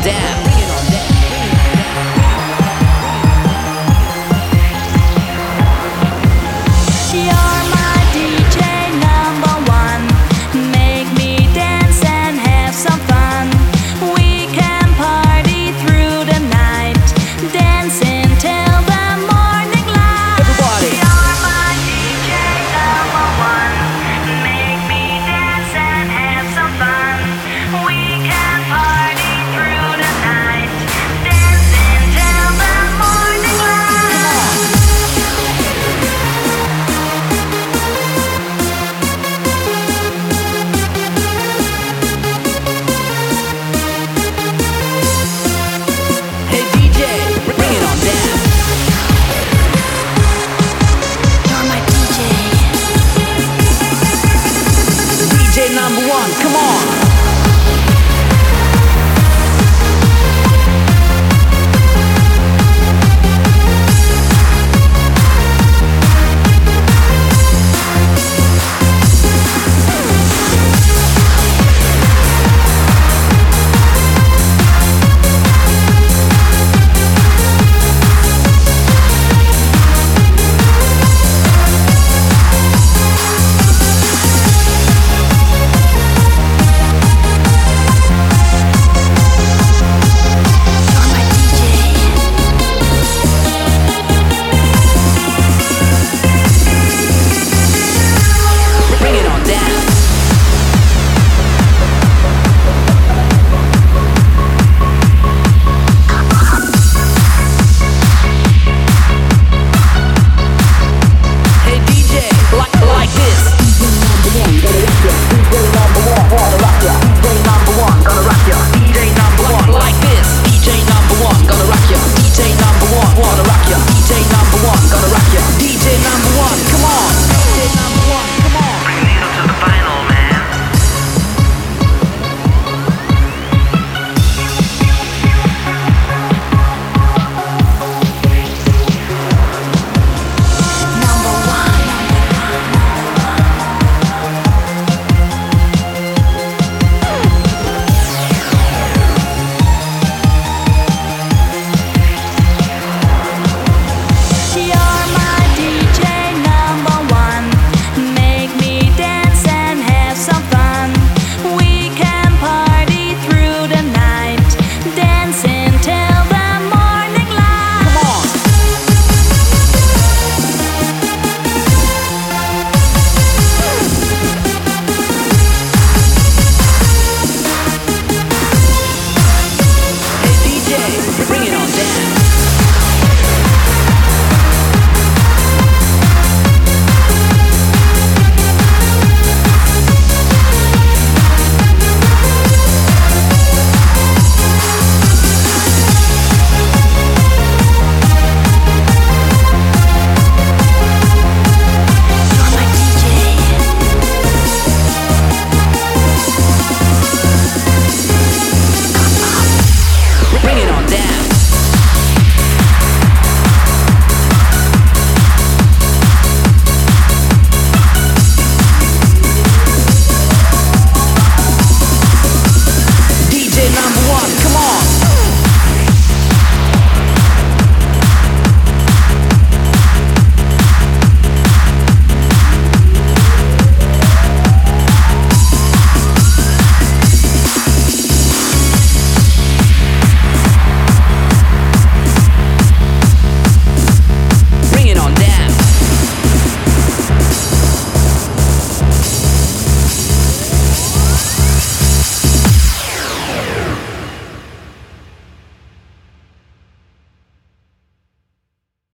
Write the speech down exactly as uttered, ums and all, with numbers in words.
down. You're my D J number one. Make me dance and have some fun. We can party through the night, dancing till the morning light. Everybody. You're my D J number one. Make me dance and have some fun. We can party through the night, dancing till the morning light. Hey D J, bring it on down. You're my D J. D J number one, come on.